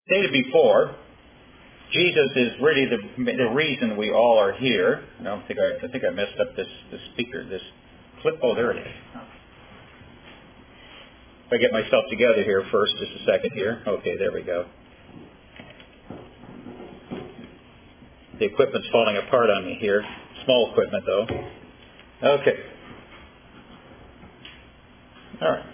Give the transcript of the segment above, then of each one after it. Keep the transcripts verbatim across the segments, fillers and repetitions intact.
Stated before, Jesus is really the, the reason we all are here. I don't think I, I think I messed up this, this speaker, this clip. Oh, there it is. If I get myself together here first, just a second here. Okay, there we go. The equipment's falling apart on me here. Small equipment, though. Okay. All right.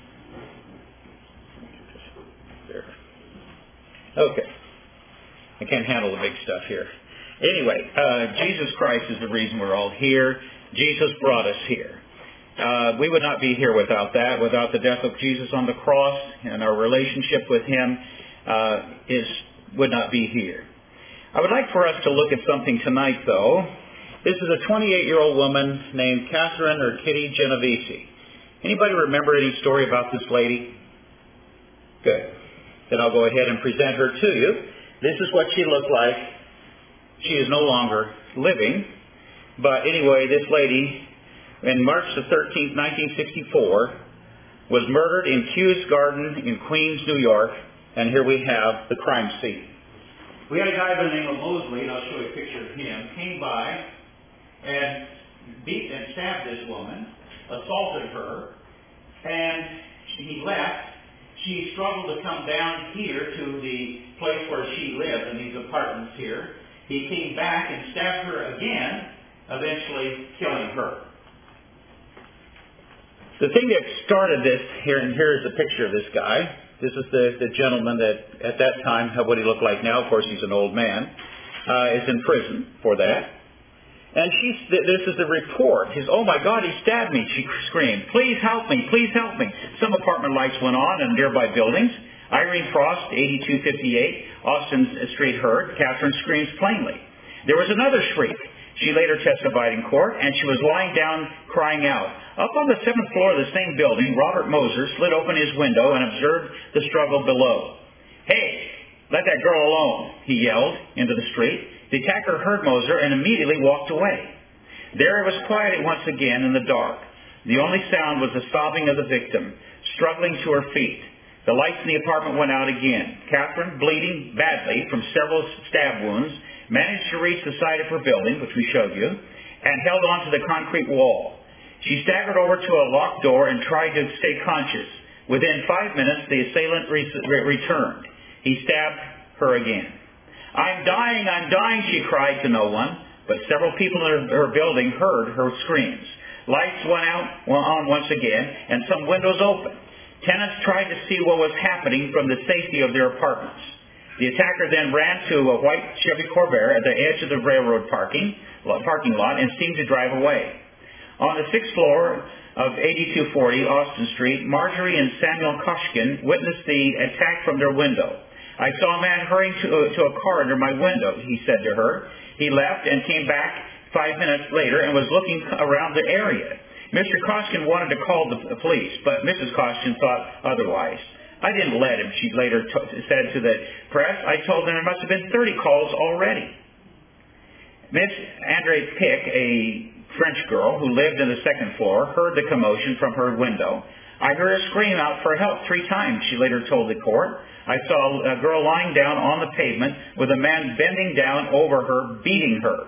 There. Okay. I can't handle the big stuff here. Anyway, uh, Jesus Christ is the reason we're all here. Jesus brought us here. Uh, we would not be here without that, without the death of Jesus on the cross, and our relationship with Him uh, is would not be here. I would like for us to look at something tonight, though. This is a twenty-eight-year-old woman named Catherine or Kitty Genovese. Anybody remember any story about this lady? Good. Then I'll go ahead and present her to you. This is what she looked like. She is no longer living. But anyway, this lady, in March the thirteenth, nineteen sixty-four, was murdered in Kews Garden in Queens, New York. And here we have the crime scene. We had a guy by the name of Mosley, and I'll show you a picture of him, came by and beat and stabbed this woman, assaulted her, and he left. She struggled to come down here to the place where she lived in these apartments here. He came back and stabbed her again, eventually killing her. The thing that started this here, and here's a picture of this guy. This is the, the gentleman that at that time, what he looked like now, of course he's an old man, uh, is in prison for that. And she's, this is the report. She's, oh my God, he stabbed me, she screamed. Please help me, please help me. Some apartment lights went on in nearby buildings. Irene Frost, eighty-two fifty-eight, Austin Street heard. Catherine screams plainly. There was another shriek. She later testified in court, and she was lying down crying out. Up on the seventh floor of the same building, Robert Moser slid open his window and observed the struggle below. Hey, let that girl alone, he yelled into the street. The attacker heard Moser and immediately walked away. There it was quiet once again in the dark. The only sound was the sobbing of the victim, struggling to her feet. The lights in the apartment went out again. Catherine, bleeding badly from several stab wounds, managed to reach the side of her building, which we showed you, and held on to the concrete wall. She staggered over to a locked door and tried to stay conscious. Within five minutes, the assailant re- returned. He stabbed her again. I'm dying, I'm dying, she cried to no one, but several people in her building heard her screams. Lights went out on once again, and some windows opened. Tenants tried to see what was happening from the safety of their apartments. The attacker then ran to a white Chevy Corvair at the edge of the railroad parking, parking lot and seemed to drive away. On the sixth floor of eighty-two forty Austin Street, Marjorie and Samuel Koshkin witnessed the attack from their window. I saw a man hurrying to, to a car under my window, he said to her. He left and came back five minutes later and was looking around the area. Mister Koshkin wanted to call the police, but Missus Koshkin thought otherwise. I didn't let him, she later t- said to the press. I told them there must have been thirty calls already. Miss Andre Pick, a French girl who lived in the second floor, heard the commotion from her window. I heard her scream out for help three times, she later told the court. I saw a girl lying down on the pavement with a man bending down over her, beating her.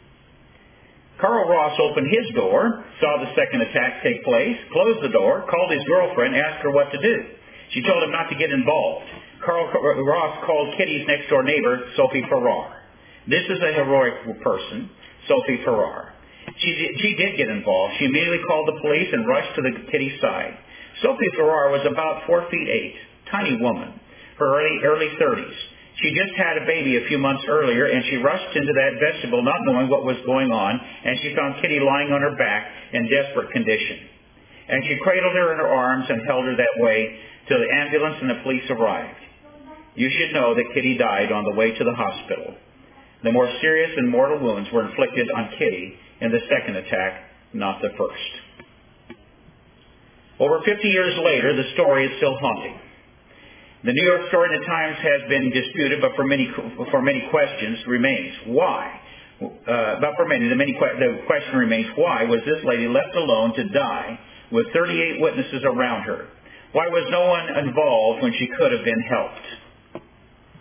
Carl Ross opened his door, saw the second attack take place, closed the door, called his girlfriend, asked her what to do. She told him not to get involved. Carl Ross called Kitty's next-door neighbor, Sophie Farrar. This is a heroic person, Sophie Farrar. She, she did get involved. She immediately called the police and rushed to the Kitty's side. Sophie Farrar was about four feet eight, tiny woman, her early, early thirties. She just had a baby a few months earlier, and she rushed into that vestibule not knowing what was going on, and she found Kitty lying on her back in desperate condition. And she cradled her in her arms and held her that way till the ambulance and the police arrived. You should know that Kitty died on the way to the hospital. The more serious and mortal wounds were inflicted on Kitty in the second attack, not the first. Over fifty years later, the story is still haunting. The New York story in the Times has been disputed, but for many for many questions remains. Why? Uh, but for many, the, many the question remains, why was this lady left alone to die with thirty-eight witnesses around her? Why was no one involved when she could have been helped?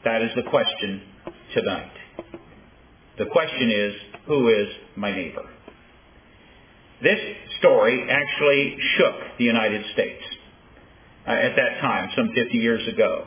That is the question tonight. The question is, who is my neighbor? This story actually shook the United States uh, at that time, some fifty years ago.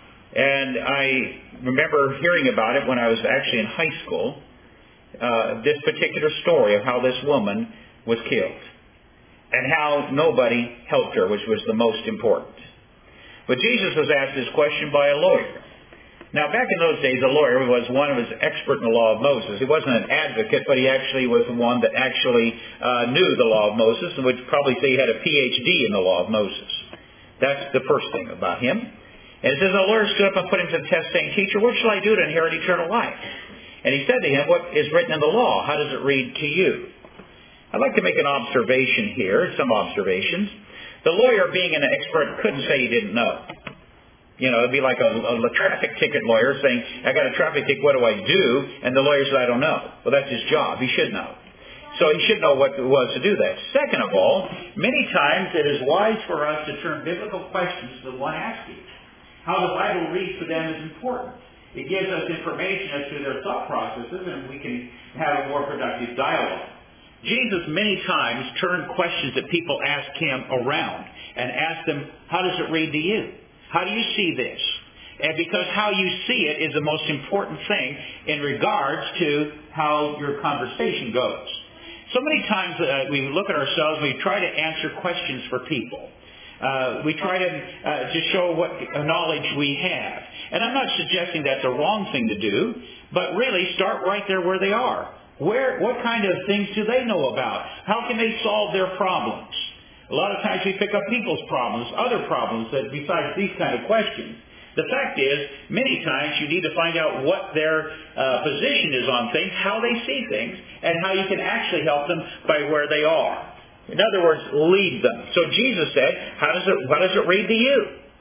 And I remember hearing about it when I was actually in high school, uh, this particular story of how this woman was killed and how nobody helped her, which was the most important. But Jesus was asked this question by a lawyer. Now, back in those days, a lawyer was one who was expert in the law of Moses. He wasn't an advocate, but he actually was one that actually uh, knew the law of Moses and would probably say he had a P H D in the law of Moses. That's the first thing about him. And it says, the lawyer stood up and put him to the test, saying, Teacher, what shall I do to inherit eternal life? And he said to him, what is written in the law? How does it read to you? I'd like to make an observation here, some observations. The lawyer, being an expert, couldn't say he didn't know. You know, it'd be like a, a traffic ticket lawyer saying, I got a traffic ticket, what do I do? And the lawyer says, I don't know. Well, that's his job. He should know. So he should know what it was to do that. Second of all, many times it is wise for us to turn biblical questions to the one asking. How the Bible reads to them is important. It gives us information as to their thought processes, and we can have a more productive dialogue. Jesus many times turned questions that people ask him around and asked them, how does it read to you? How do you see this? And because how you see it is the most important thing in regards to how your conversation goes. So many times uh, we look at ourselves, we try to answer questions for people. Uh, we try to, uh, to show what knowledge we have. And I'm not suggesting that's a wrong thing to do, but really start right there where they are. Where, what kind of things do they know about? How can they solve their problems? A lot of times we pick up people's problems, other problems, that besides these kind of questions. The fact is, many times you need to find out what their uh, position is on things, how they see things, and how you can actually help them by where they are. In other words, lead them. So Jesus said, how does it, how does it read to you?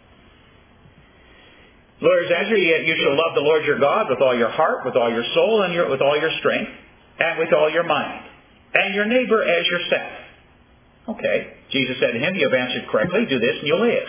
Lawyers answer, you shall love the Lord your God with all your heart, with all your soul, and your, with all your strength, and with all your mind, and your neighbor as yourself. Okay. Jesus said to him, you have answered correctly. Do this and you'll live.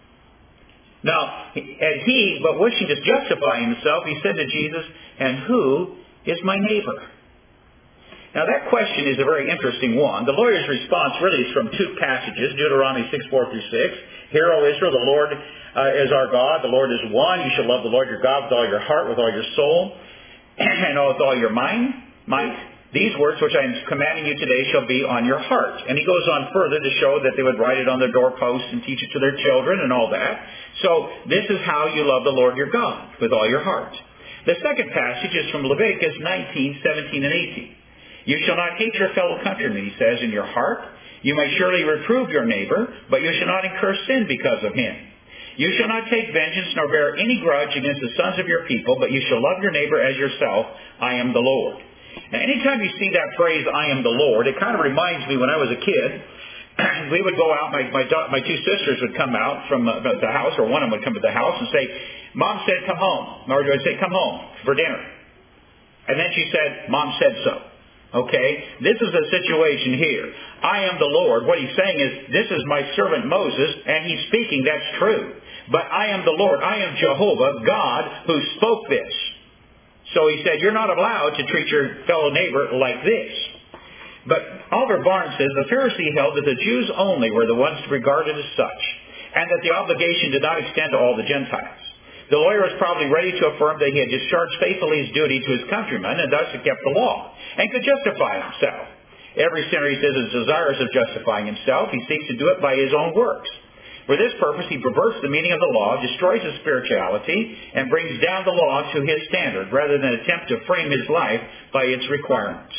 Now, and he, but wishing to justify himself, he said to Jesus, and who is my neighbor? Now, that question is a very interesting one. The lawyer's response really is from two passages, Deuteronomy six, four through six. Hear, O Israel, the Lord uh, is our God. The Lord is one. You shall love the Lord your God with all your heart, with all your soul, and with all your mind. Might. These words which I am commanding you today shall be on your heart. And he goes on further to show that they would write it on their doorposts and teach it to their children and all that. So this is how you love the Lord your God, with all your heart. The second passage is from Leviticus nineteen, seventeen, and eighteen. You shall not hate your fellow countrymen, he says, in your heart. You may surely reprove your neighbor, but you shall not incur sin because of him. You shall not take vengeance nor bear any grudge against the sons of your people, but you shall love your neighbor as yourself. I am the Lord. Now, anytime you see that phrase, I am the Lord, it kind of reminds me when I was a kid, we would go out, my, my, my two sisters would come out from uh, the house, or one of them would come to the house and say, Mom said come home. Or I'd say, come home for dinner. And then she said, Mom said so. Okay? This is a situation here. I am the Lord. What he's saying is, this is my servant Moses, and he's speaking, that's true. But I am the Lord. I am Jehovah, God, who spoke this. So he said, you're not allowed to treat your fellow neighbor like this. But Oliver Barnes says, the Pharisee held that the Jews only were the ones regarded as such, and that the obligation did not extend to all the Gentiles. The lawyer was probably ready to affirm that he had discharged faithfully his duty to his countrymen, and thus had kept the law, and could justify himself. Every sinner, he says, is desirous of justifying himself. He seeks to do it by his own works. For this purpose, he perverts the meaning of the law, destroys his spirituality, and brings down the law to his standard, rather than attempt to frame his life by its requirements.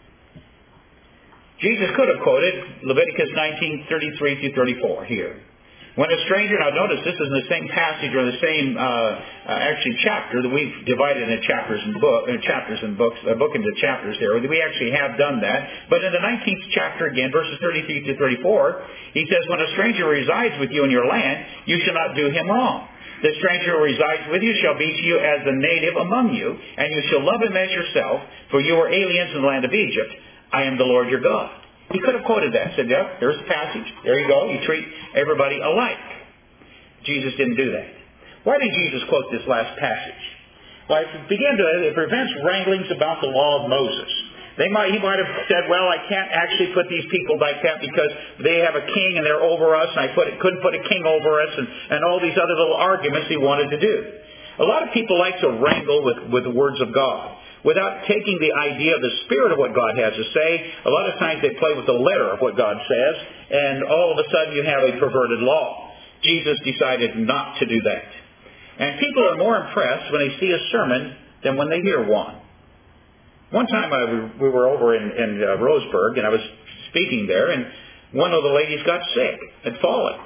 Jesus could have quoted Leviticus nineteen, thirty-three through thirty-four here. When a stranger, now notice this is in the same passage or the same uh, uh, actually chapter that we've divided into chapters and book, uh, chapters and books, a book into chapters there. We actually have done that. But in the nineteenth chapter again, verses thirty-three to thirty-four, he says, when a stranger resides with you in your land, you shall not do him wrong. The stranger who resides with you shall be to you as the native among you, and you shall love him as yourself, for you are aliens in the land of Egypt. I am the Lord your God. He could have quoted that. Said, yeah, there's the passage. There you go. You treat everybody alike. Jesus didn't do that. Why did Jesus quote this last passage? Well, it began to, it prevents wranglings about the law of Moses. They might, he might have said, well, I can't actually put these people like that because they have a king and they're over us, and I put, couldn't put a king over us, and, and all these other little arguments he wanted to do. A lot of people like to wrangle with, with the words of God without taking the idea of the spirit of what God has to say. A lot of times they play with the letter of what God says, and all of a sudden you have a perverted law. Jesus decided not to do that. And people are more impressed when they see a sermon than when they hear one. One time I, we were over in, in uh, Roseburg, and I was speaking there, and one of the ladies got sick, had fallen.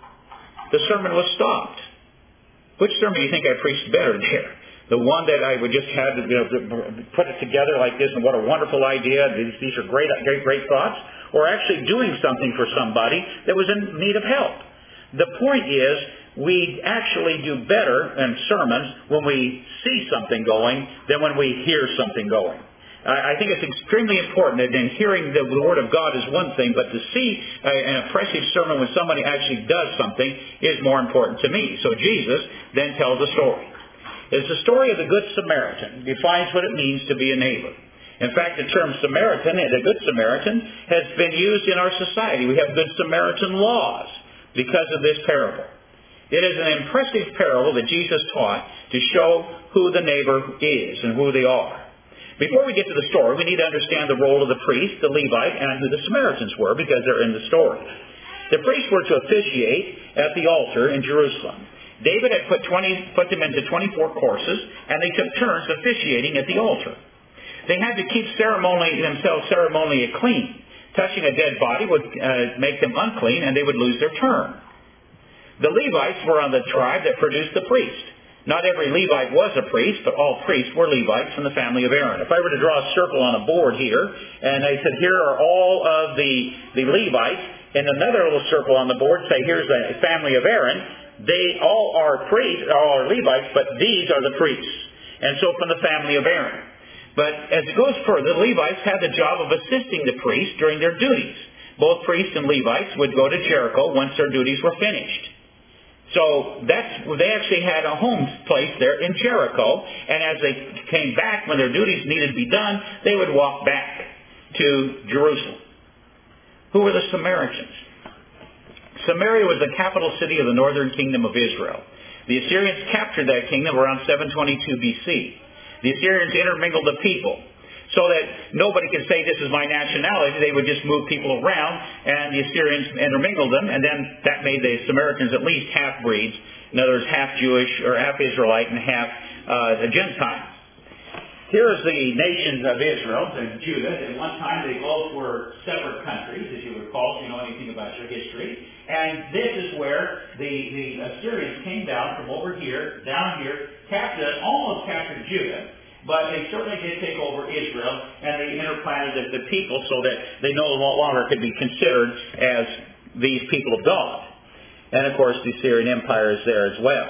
The sermon was stopped. Which sermon do you think I preached better there? The one that I would just had to, you know, put it together like this, and what a wonderful idea, these, these are great, great, great thoughts, or actually doing something for somebody that was in need of help. The point is, we actually do better in sermons when we see something going than when we hear something going. I think it's extremely important that in hearing the Word of God is one thing, but to see an impressive sermon when somebody actually does something is more important to me. So Jesus then tells a story. It's the story of the Good Samaritan. It defines what it means to be a neighbor. In fact, the term Samaritan and the Good Samaritan has been used in our society. We have Good Samaritan laws because of this parable. It is an impressive parable that Jesus taught to show who the neighbor is and who they are. Before we get to the story, we need to understand the role of the priest, the Levite, and who the Samaritans were, because they're in the story. The priests were to officiate at the altar in Jerusalem. David had put twenty, put them into twenty-four courses, and they took turns officiating at the altar. They had to keep ceremonially, themselves ceremonially clean. Touching a dead body would uh, make them unclean, and they would lose their turn. The Levites were on the tribe that produced the priest. Not every Levite was a priest, but all priests were Levites from the family of Aaron. If I were to draw a circle on a board here, and I said, here are all of the, the Levites, and another little circle on the board, say, here's the family of Aaron, they all are priests, all are Levites, but these are the priests. And so from the family of Aaron. But as it goes further, the Levites had the job of assisting the priests during their duties. Both priests and Levites would go to Jericho once their duties were finished. So that's, they actually had a home place there in Jericho, and as they came back, when their duties needed to be done, they would walk back to Jerusalem. Who were the Samaritans? Samaria was the capital city of the northern kingdom of Israel. The Assyrians captured that kingdom around seven twenty-two B C. The Assyrians intermingled the people, so that nobody could say this is my nationality. They would just move people around, and the Assyrians intermingled them, and then that made the Samaritans at least half-breeds. In other words, half Jewish or half Israelite and half uh, Gentile. Here is the nations of Israel and Judah. At one time, they both were separate countries, as you recall, if you know anything about your history. And this is where the, the Assyrians came down from over here, down here, captured, almost captured Judah. But they certainly did take over Israel, and they interplanted the, the people so that they no longer could be considered as these people of God. And, of course, the Assyrian Empire is there as well.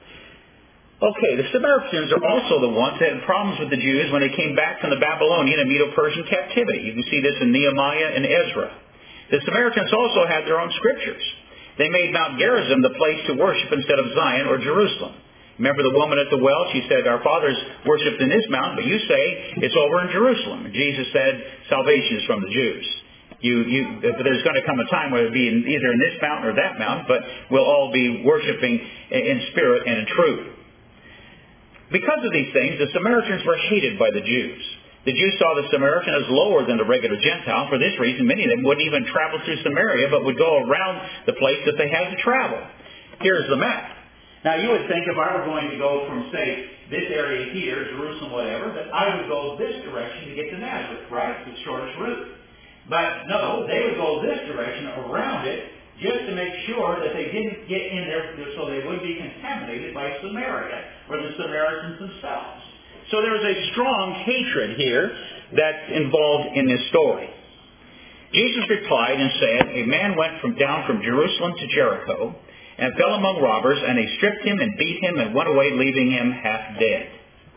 Okay, the Samaritans are also the ones that had problems with the Jews when they came back from the Babylonian and Medo-Persian captivity. You can see this in Nehemiah and Ezra. The Samaritans also had their own scriptures. They made Mount Gerizim the place to worship instead of Zion or Jerusalem. Remember the woman at the well? She said, our fathers worshipped in this mountain, but you say it's over in Jerusalem. And Jesus said, salvation is from the Jews. You, you, there's going to come a time where it'll be in, either in this mountain or that mountain, but we'll all be worshiping in spirit and in truth. Because of these things, the Samaritans were hated by the Jews. The Jews saw the Samaritan as lower than the regular Gentile. For this reason, many of them wouldn't even travel through Samaria, but would go around the place that they had to travel. Here's the map. Now, you would think if I were going to go from, say, this area here, Jerusalem, whatever, that I would go this direction to get to Nazareth, right? It's the shortest route. But no, they would go this direction around it just to make sure that they didn't get in there so they wouldn't be contaminated by Samaria or the Samaritans themselves. So there is a strong hatred here that's involved in this story. Jesus replied and said, a man went from down from Jerusalem to Jericho and fell among robbers, and they stripped him and beat him and went away, leaving him half dead.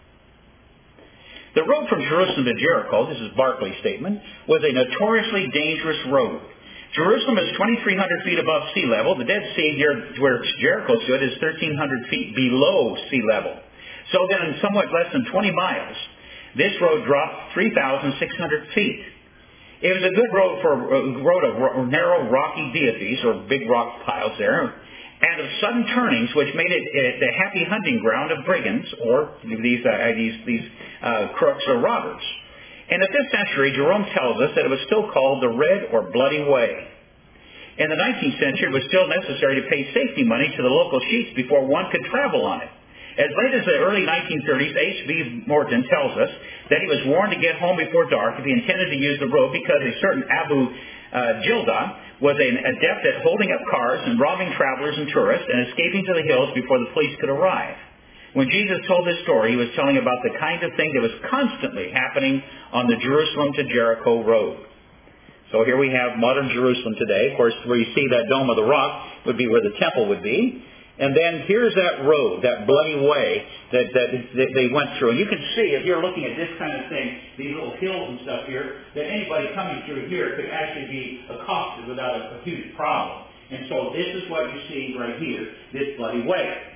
The road from Jerusalem to Jericho, this is Barclay's statement, was a notoriously dangerous road. Jerusalem is twenty-three hundred feet above sea level. The Dead Sea, here where Jericho stood, is thirteen hundred feet below sea level. So then in somewhat less than twenty miles, this road dropped three thousand six hundred feet. It was a good road for a road of narrow rocky deities, or big rock piles there, and of sudden turnings, which made it the happy hunting ground of brigands, or these uh, these these uh, crooks or robbers. In the fifth century, Jerome tells us that it was still called the Red or Bloody Way. In the nineteenth century, it was still necessary to pay safety money to the local chiefs before one could travel on it. As late as the early nineteen thirties, H B Morton tells us that he was warned to get home before dark if he intended to use the road because a certain Abu uh, Jilda was an adept at holding up cars and robbing travelers and tourists and escaping to the hills before the police could arrive. When Jesus told this story, he was telling about the kind of thing that was constantly happening on the Jerusalem to Jericho road. So here we have modern Jerusalem today. Of course, where you see that Dome of the Rock would be where the temple would be. And then here's that road, that bloody way that, that, that they went through. And you can see, if you're looking at this kind of thing, these little hills and stuff here, that anybody coming through here could actually be accosted without a, a huge problem. And so this is what you see right here, this bloody way.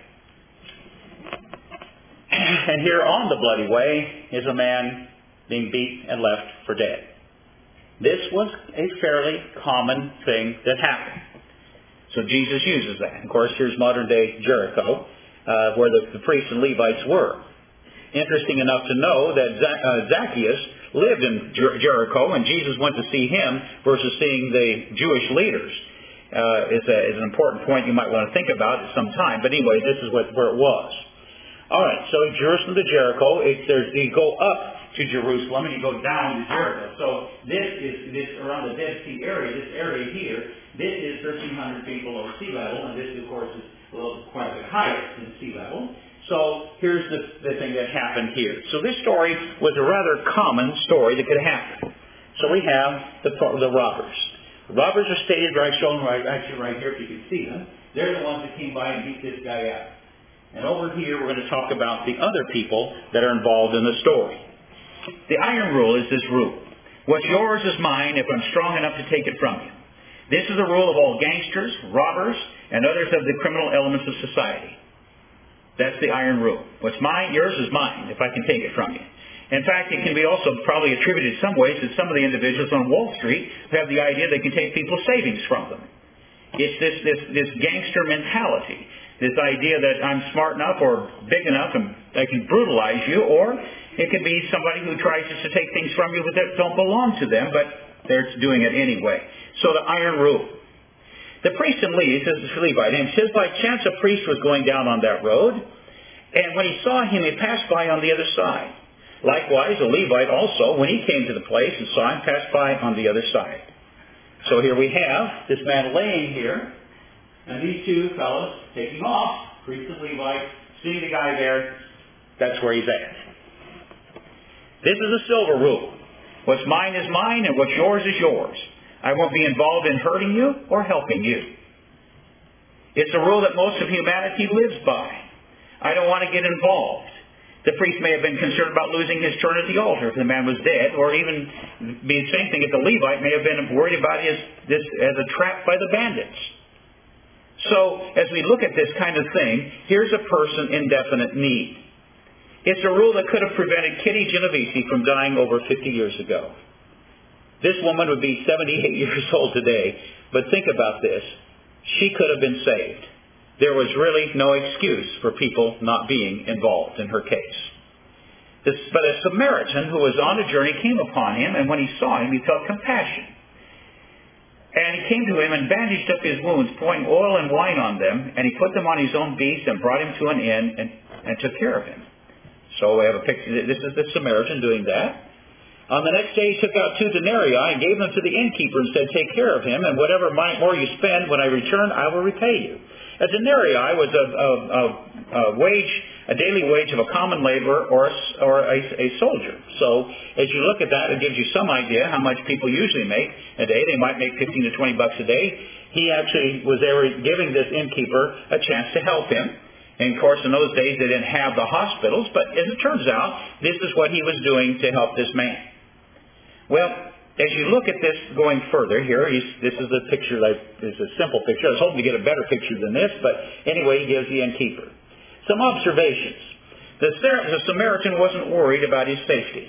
And here on the bloody way is a man being beat and left for dead. This was a fairly common thing that happened. So Jesus uses that. Of course, here's modern-day Jericho, uh, where the, the priests and Levites were. Interesting enough to know that Zac- uh, Zacchaeus lived in Jer- Jericho, and Jesus went to see him versus seeing the Jewish leaders. Uh, is, a, is an important point you might want to think about at some time. But anyway, this is what, where it was. All right, so Jerusalem to Jericho, it, there's, you go up to Jerusalem and you go down to Jericho. So this is this around the Dead Sea area, this area here, this is thirteen hundred feet below sea level, and this, of course, is a little quite a bit higher than sea level. So here's the, the thing that happened here. So this story was a rather common story that could happen. So we have the, the robbers. The robbers are stated right, shown right, actually right here if you can see them. They're the ones that came by and beat this guy up. And over here we're going to talk about the other people that are involved in the story. The iron rule is this rule. What's yours is mine if I'm strong enough to take it from you. This is the rule of all gangsters, robbers, and others of the criminal elements of society. That's the iron rule. What's mine, yours is mine if I can take it from you. In fact, it can be also probably attributed in some ways to some of the individuals on Wall Street who have the idea they can take people's savings from them. It's this, this, this gangster mentality. This idea that I'm smart enough or big enough and I can brutalize you, or it could be somebody who tries just to take things from you that don't belong to them, but they're doing it anyway. So the iron rule. The priest and Levite, this is Levite, and it says by chance a priest was going down on that road, and when he saw him, he passed by on the other side. Likewise, a Levite also, when he came to the place and saw him, passed by on the other side. So here we have this man laying here, and these two fellows taking off, priest and Levite, seeing the guy there, that's where he's at. This is a silver rule. What's mine is mine, and what's yours is yours. I won't be involved in hurting you or helping you. It's a rule that most of humanity lives by. I don't want to get involved. The priest may have been concerned about losing his turn at the altar if the man was dead, or even be the same thing if the Levite may have been worried about his this as a trap by the bandits. So, as we look at this kind of thing, here's a person in definite need. It's a rule that could have prevented Kitty Genovese from dying over fifty years ago. This woman would be seventy-eight years old today, but think about this. She could have been saved. There was really no excuse for people not being involved in her case. This, but a Samaritan who was on a journey came upon him, and when he saw him, he felt compassion. And he came to him and bandaged up his wounds, pouring oil and wine on them, and he put them on his own beast and brought him to an inn and, and took care of him. So we have a picture. This is the Samaritan doing that. On the next day he took out two denarii and gave them to the innkeeper and said, take care of him, and whatever more you spend, when I return, I will repay you. A denarii was a, a, a, a wage, a daily wage of a common laborer or, a, or a, a soldier. So as you look at that, it gives you some idea how much people usually make a day. They might make fifteen to twenty bucks a day. He actually was there giving this innkeeper a chance to help him. And of course, in those days, they didn't have the hospitals, but as it turns out, this is what he was doing to help this man. Well, as you look at this going further here, he's, this is a picture that is a simple picture. I was hoping to get a better picture than this, but anyway, he gives the innkeeper some observations. The, the Samaritan wasn't worried about his safety.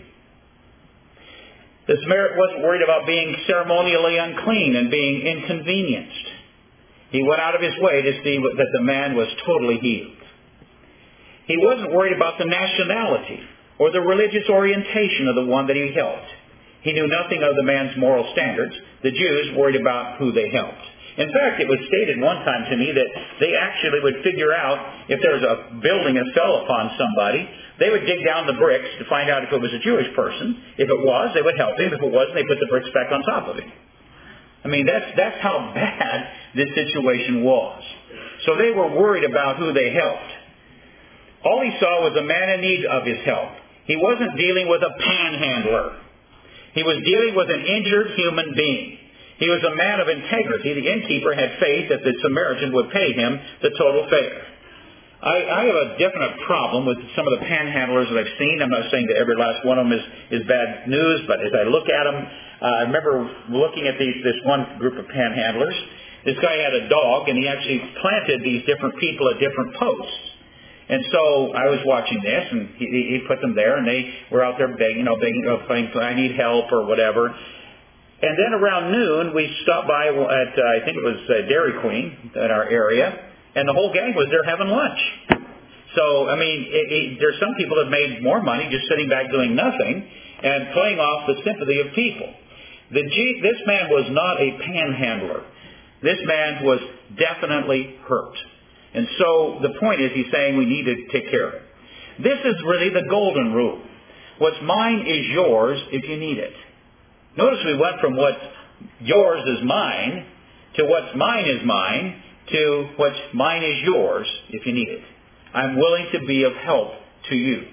The Samaritan wasn't worried about being ceremonially unclean and being inconvenienced. He went out of his way to see that the man was totally healed. He wasn't worried about the nationality or the religious orientation of the one that he helped. He knew nothing of the man's moral standards. The Jews worried about who they helped. In fact, it was stated one time to me that they actually would figure out if there was a building that fell upon somebody, they would dig down the bricks to find out if it was a Jewish person. If it was, they would help him. If it wasn't, they put the bricks back on top of him. I mean, that's, that's how bad this situation was. So they were worried about who they helped. All he saw was a man in need of his help. He wasn't dealing with a panhandler. He was dealing with an injured human being. He was a man of integrity. The innkeeper had faith that the Samaritan would pay him the total fare. I, I have a definite problem with some of the panhandlers that I've seen. I'm not saying that every last one of them is, is bad news, but as I look at them, uh, I remember looking at these, this one group of panhandlers. This guy had a dog, and he actually planted these different people at different posts. And so I was watching this, and he, he put them there, and they were out there begging, you know, begging, saying, I need help or whatever. And then around noon, we stopped by at, uh, I think it was uh, Dairy Queen in our area, and the whole gang was there having lunch. So, I mean, it, it, there's some people that made more money just sitting back doing nothing and playing off the sympathy of people. The G, this man was not a panhandler. This man was definitely hurt. And so the point is, he's saying we need to take care of it. This is really the golden rule. What's mine is yours if you need it. Notice we went from what's yours is mine to what's mine is mine to what's mine is yours if you need it. I'm willing to be of help to you.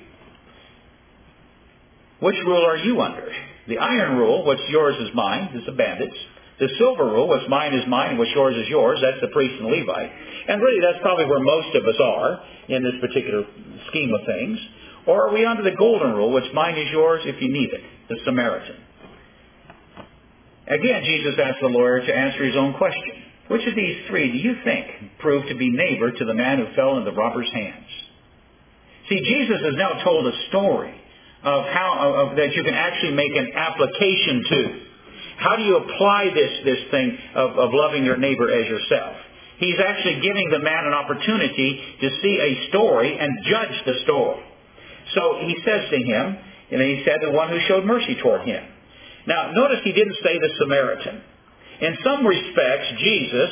Which rule are you under? The iron rule, what's yours is mine, is the bandits. The silver rule, what's mine is mine, what's yours is yours, that's the priest and Levite. And really that's probably where most of us are in this particular scheme of things. Or are we under the golden rule, what's mine is yours if you need it, the Samaritan? Again, Jesus asked the lawyer to answer his own question. Which of these three do you think proved to be neighbor to the man who fell into the robber's hands? See, Jesus has now told a story of how of, that you can actually make an application to. How do you apply this, this thing of, of loving your neighbor as yourself? He's actually giving the man an opportunity to see a story and judge the story. So he says to him, and he said the one who showed mercy toward him. Now, notice he didn't say the Samaritan. In some respects, Jesus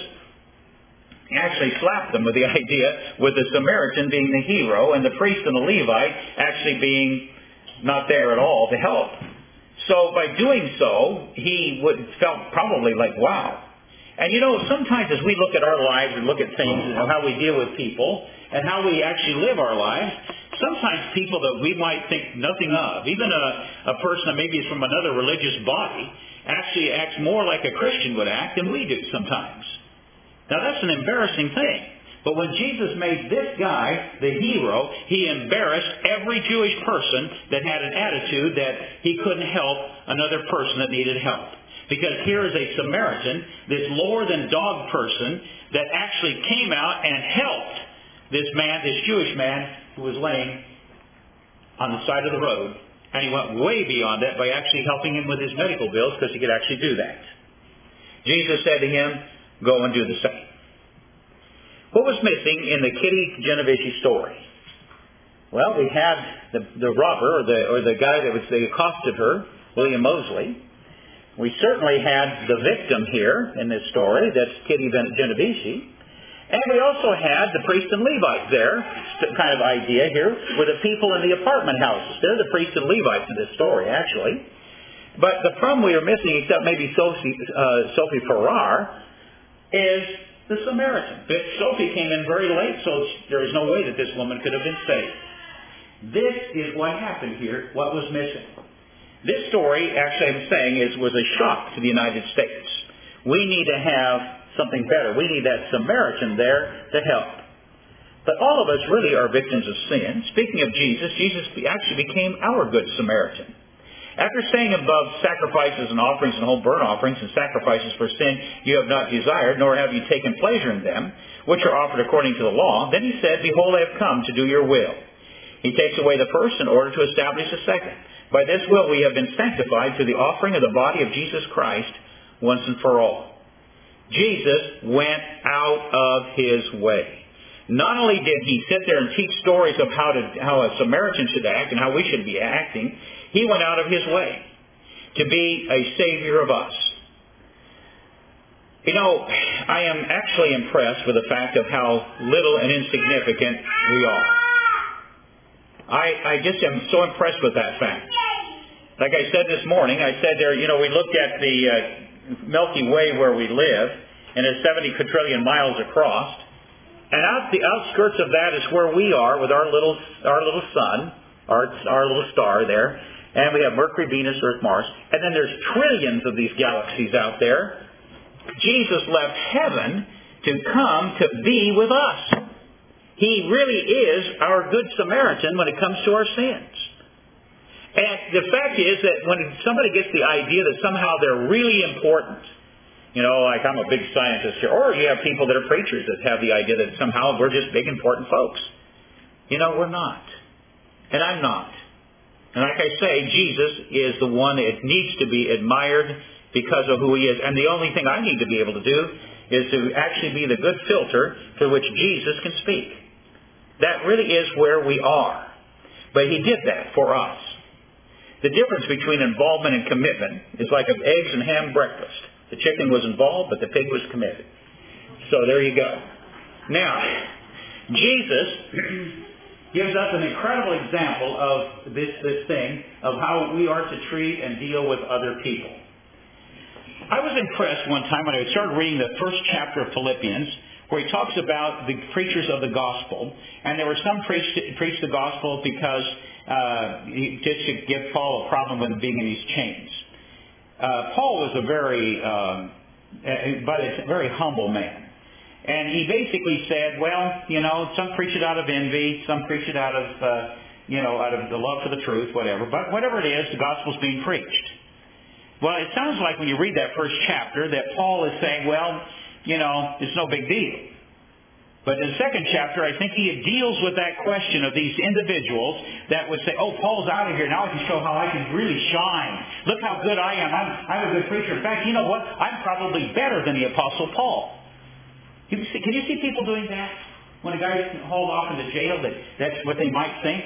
actually slapped them with the idea with the Samaritan being the hero and the priest and the Levite actually being not there at all to help. So by doing so, he would felt probably like, wow. And you know, sometimes as we look at our lives and look at things and how we deal with people and how we actually live our lives, sometimes people that we might think nothing of, even a, a person that maybe is from another religious body, actually acts more like a Christian would act than we do sometimes. Now that's an embarrassing thing. But when Jesus made this guy the hero, he embarrassed every Jewish person that had an attitude that he couldn't help another person that needed help. Because here is a Samaritan, this lower-than-dog person, that actually came out and helped this man, this Jewish man, who was laying on the side of the road. And he went way beyond that by actually helping him with his medical bills because he could actually do that. Jesus said to him, go and do the same. What was missing in the Kitty Genovese story? Well, we had the, the robber, or the, or the guy that was that accosted her, William Mosley. We certainly had the victim here in this story, that's Kitty Genovese. And we also had the priest and Levite there, kind of idea here, with the people in the apartment houses. They're the priests and Levites in this story, actually. But the problem we are missing, except maybe Sophie, uh, Sophie Farrar, is the Samaritan. But Sophie came in very late, so there is no way that this woman could have been saved. This is what happened here, what was missing. This story, actually I'm saying, is was a shock to the United States. We need to have something better. We need that Samaritan there to help. But all of us really are victims of sin. Speaking of Jesus, Jesus actually became our good Samaritan. After saying above, sacrifices and offerings and whole burnt offerings and sacrifices for sin you have not desired, nor have you taken pleasure in them, which are offered according to the law, then he said, Behold, I have come to do your will. He takes away the first in order to establish the second. By this will we have been sanctified through the offering of the body of Jesus Christ once and for all. Jesus went out of his way. Not only did he sit there and teach stories of how to how a Samaritan should act and how we should be acting, he went out of his way to be a Savior of us. You know, I am actually impressed with the fact of how little and insignificant we are. I, I just am so impressed with that fact. Like I said this morning, I said there, you know, we looked at the uh, Milky Way where we live, and it's seventy quadrillion miles across. And out the outskirts of that is where we are with our little our little sun, our our little star there. And we have Mercury, Venus, Earth, Mars. And then there's trillions of these galaxies out there. Jesus left heaven to come to be with us. He really is our good Samaritan when it comes to our sins. And the fact is that when somebody gets the idea that somehow they're really important, you know, like I'm a big scientist here, or you have people that are preachers that have the idea that somehow we're just big important folks. You know, we're not. And I'm not. And like I say, Jesus is the one that needs to be admired because of who he is. And the only thing I need to be able to do is to actually be the good filter through which Jesus can speak. That really is where we are. But he did that for us. The difference between involvement and commitment is like an eggs and ham breakfast. The chicken was involved, but the pig was committed. So there you go. Now, Jesus gives us an incredible example of this, this thing, of how we are to treat and deal with other people. I was impressed one time when I started reading the first chapter of Philippians, where he talks about the preachers of the gospel. And there were some preached preach the gospel because uh, he, just to give Paul a problem with being in these chains. Uh, Paul was a very, um, but a very humble man. And he basically said, well, you know, some preach it out of envy, some preach it out of, uh, you know, out of the love for the truth, whatever. But whatever it is, the gospel's being preached. Well, it sounds like when you read that first chapter that Paul is saying, well, you know, it's no big deal. But in the second chapter, I think he deals with that question of these individuals that would say, oh, Paul's out of here. Now I can show how I can really shine. Look how good I am. I'm, I'm a good preacher. In fact, you know what? I'm probably better than the Apostle Paul. Can you see, can you see people doing that? When a guy is hauled off into jail, that that's what they might think.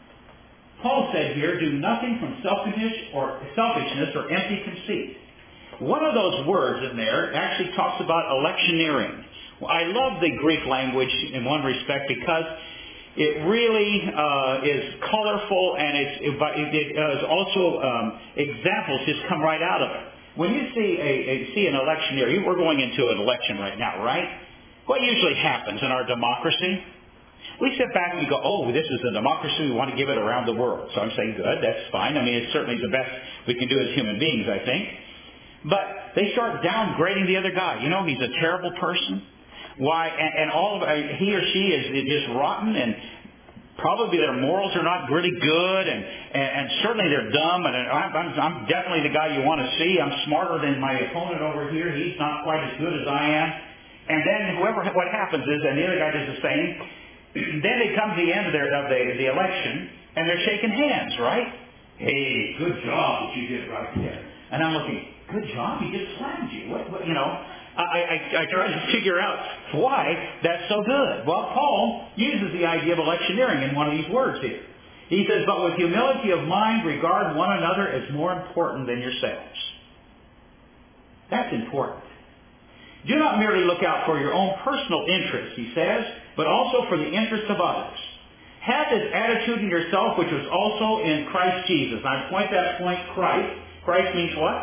Paul said here, do nothing from selfishness or selfishness or empty conceit. One of those words in there actually talks about electioneering. Well, I love the Greek language in one respect because it really uh, is colorful, and it's, it, it is also um, examples just come right out of it. When you see a, a see an electioneer, we're going into an election right now, right? What usually happens in our democracy? We sit back and we go, oh, this is a democracy. We want to give it around the world. So I'm saying, good, that's fine. I mean, it's certainly the best we can do as human beings, I think. But they start downgrading the other guy. You know, he's a terrible person. Why? And, and all of uh, he or she is, is just rotten, and probably their morals are not really good, and, and, and certainly they're dumb. And I'm, I'm, I'm definitely the guy you want to see. I'm smarter than my opponent over here. He's not quite as good as I am. And then whoever, what happens is, and the other guy does the same. Then they come to the end of, their, of the, the election, and they're shaking hands, right? Hey, good job that you did right there. And I'm looking, good job, he just slammed you. What, what, you know, I, I, I try to figure out why that's so good. Well, Paul uses the idea of electioneering in one of these words here. He says, but with humility of mind, regard one another as more important than yourselves. That's important. Do not merely look out for your own personal interests, he says, but also for the interests of others. Have this attitude in yourself, which was also in Christ Jesus. And I point that point, Christ. Christ means what?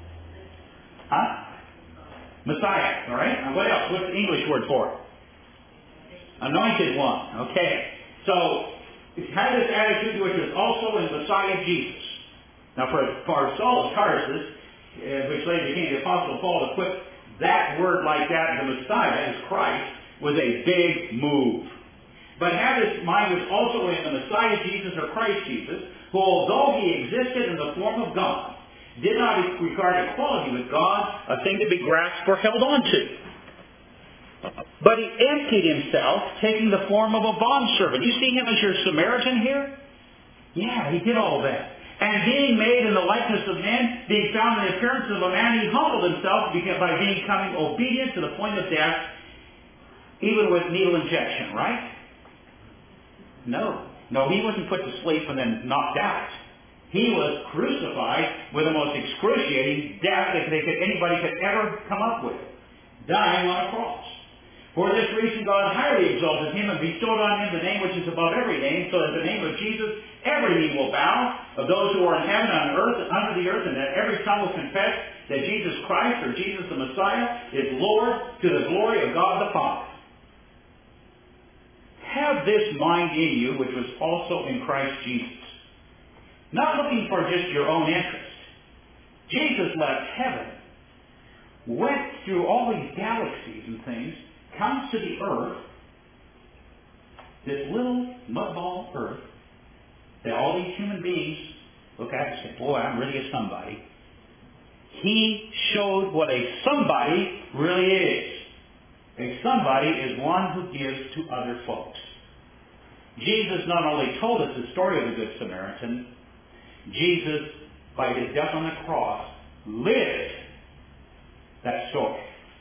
Huh? Messiah, all right? And what else? What's the English word for it? Anointed one. Okay. So, have this attitude which was also in Messiah Jesus. Now, for, for Saul of Tarsus, uh, which later became the Apostle Paul, to put that word like that, the Messiah, as Christ, was a big move. but have this mind which also in the Messiah Jesus or Christ Jesus, who although he existed in the form of God, did not regard equality with God a thing to be grasped or held on to. But he emptied himself, taking the form of a bondservant. You see him as your Samaritan here? Yeah, he did all that. And being made in the likeness of men, being found in the appearance of a man, he humbled himself by becoming obedient to the point of death, even with needle injection, right? No. No, he wasn't put to sleep and then knocked out. He was crucified with the most excruciating death that they could, anybody could ever come up with, dying on a cross. For this reason God highly exalted him and bestowed on him the name which is above every name, so that in the name of Jesus every knee will bow, of those who are in heaven, on earth, and under the earth, and that every tongue will confess that Jesus Christ, or Jesus the Messiah, is Lord, to the glory of God the Father. Have this mind in you, which was also in Christ Jesus. Not looking for just your own interest. Jesus left heaven, went through all these galaxies and things, comes to the earth, this little mudball earth, that all these human beings look at and say, boy, I'm really a somebody. He showed what a somebody really is. A somebody is one who gives to other folks. Jesus not only told us the story of the Good Samaritan, Jesus, by his death on the cross, lived that story.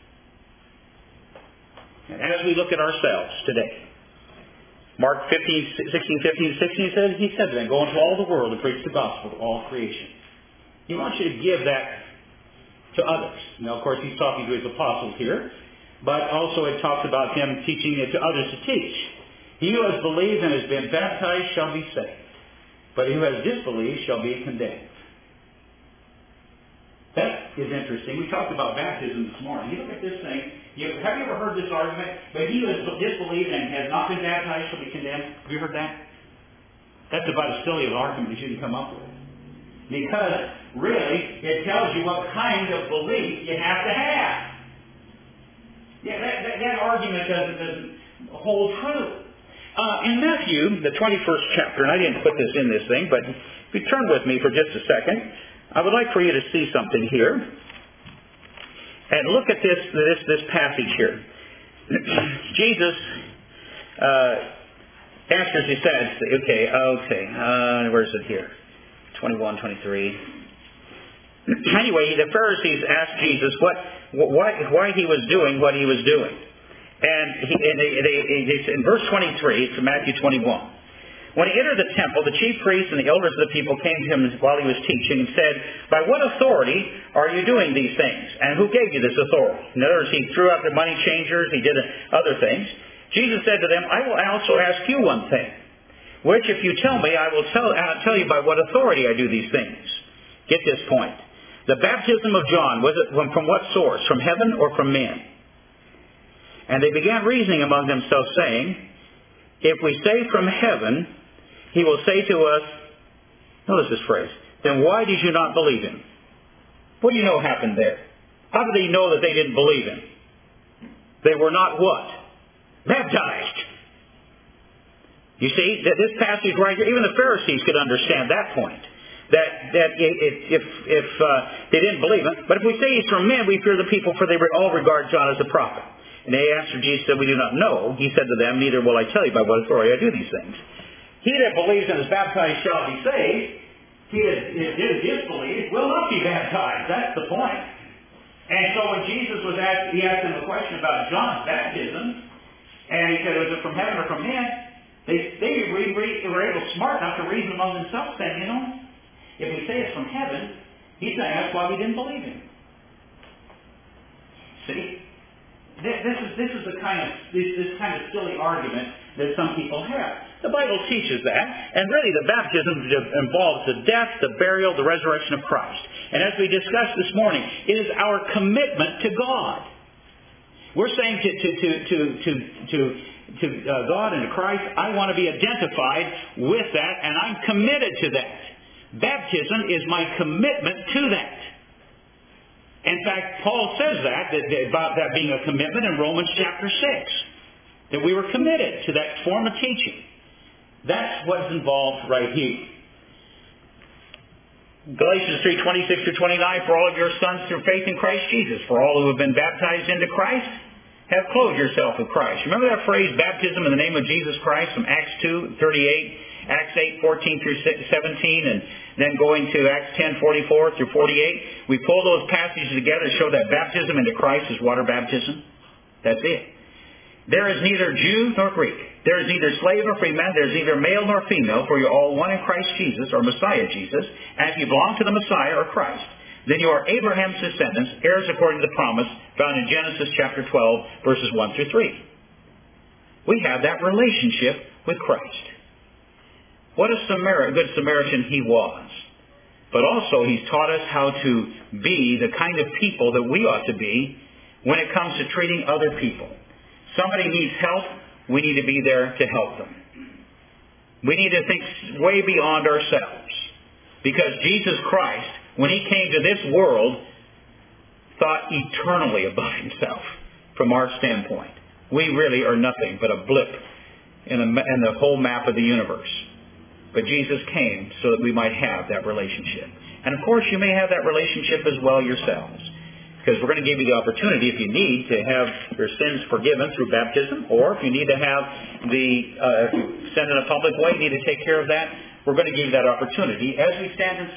And as we look at ourselves today, Mark fifteen, sixteen, fifteen, sixteen said, he said to them, go into all the world and preach the gospel to all creation. He wants you to give that to others. Now, of course, he's talking to his apostles here, but also it talks about him teaching it to others to teach. He who has believed and has been baptized shall be saved, but he who has disbelieved shall be condemned. That is interesting. We talked about baptism this morning. You look at this thing. You, have you ever heard this argument? But he who has disbelieved and has not been baptized shall be condemned. Have you heard that? That's about as silly an argument as you can come up with. Because, really, it tells you what kind of belief you have to have. Yeah, that, that, that argument doesn't, doesn't hold true. Uh, in Matthew, the twenty-first chapter, and I didn't put this in this thing, but if you turn with me for just a second, I would like for you to see something here. And look at this this, this passage here. Jesus uh, answers, he says, okay, okay, uh, where is it here? twenty-one, twenty-three. Anyway, the Pharisees asked Jesus what, why, why he was doing what he was doing. And, he, and they, they, they, in verse twenty-three, it's Matthew twenty-one. When he entered the temple, the chief priests and the elders of the people came to him while he was teaching and said, by what authority are you doing these things? And who gave you this authority? In other words, he threw out the money changers, he did other things. Jesus said to them, I will also ask you one thing, which if you tell me, I will tell, I'll tell you by what authority I do these things. Get this point. The baptism of John, was it from, from what source? From heaven or from men? And they began reasoning among themselves, saying, if we say from heaven, he will say to us, notice this phrase, then why did you not believe him? What do you know happened there? How do they know that they didn't believe him? They were not what? Baptized. You see, that this passage right here, even the Pharisees could understand that point. That that if if uh, they didn't believe him, but if we say he's from men, we fear the people, for they all regard John as a prophet. And they answered Jesus, said, we do not know. He said to them, neither will I tell you by what authority I do these things. He that believes and is baptized shall be saved. He that is disbelieved will not be baptized. That's the point. And so when Jesus was asked, he asked him a question about John's baptism, and he said, was it from heaven or from men? They, they were able, smart enough to reason among themselves, saying, you know, if we say it's from heaven, he's saying that's why we didn't believe him. See? This is this is the kind of this, this kind of silly argument that some people have. The Bible teaches that, and really the baptism involves the death, the burial, the resurrection of Christ. And as we discussed this morning, it is our commitment to God. We're saying to to to to to to, to uh, God and to Christ, I want to be identified with that, and I'm committed to that. Baptism is my commitment to that. In fact, Paul says that, that, about that being a commitment in Romans chapter six. that we were committed to that form of teaching. That's what's involved right here. Galatians three, twenty-six through twenty-nine, for all of your sons through faith in Christ Jesus, for all who have been baptized into Christ, have clothed yourself with Christ. Remember that phrase, baptism in the name of Jesus Christ, from Acts two, thirty-eight, Acts eight, fourteen through seventeen, and then going to Acts ten, forty-four through forty-eight. We pull those passages together to show that baptism into Christ is water baptism. That's it. There is neither Jew nor Greek. There is neither slave nor free man. There is neither male nor female, for you are all one in Christ Jesus, or Messiah Jesus. And if you belong to the Messiah or Christ, then you are Abraham's descendants, heirs according to the promise found in Genesis chapter twelve, verses one through three. We have that relationship with Christ. What a Samar- good Samaritan he was. But also he's taught us how to be the kind of people that we ought to be when it comes to treating other people. Somebody needs help, we need to be there to help them. We need to think way beyond ourselves. Because Jesus Christ, when he came to this world, thought eternally about himself from our standpoint. We really are nothing but a blip in, a, in the whole map of the universe. But Jesus came so that we might have that relationship. And of course, you may have that relationship as well yourselves. Because we're going to give you the opportunity, if you need, to have your sins forgiven through baptism, or if you need to have the, uh, if you send in a public way, you need to take care of that, we're going to give you that opportunity as we stand and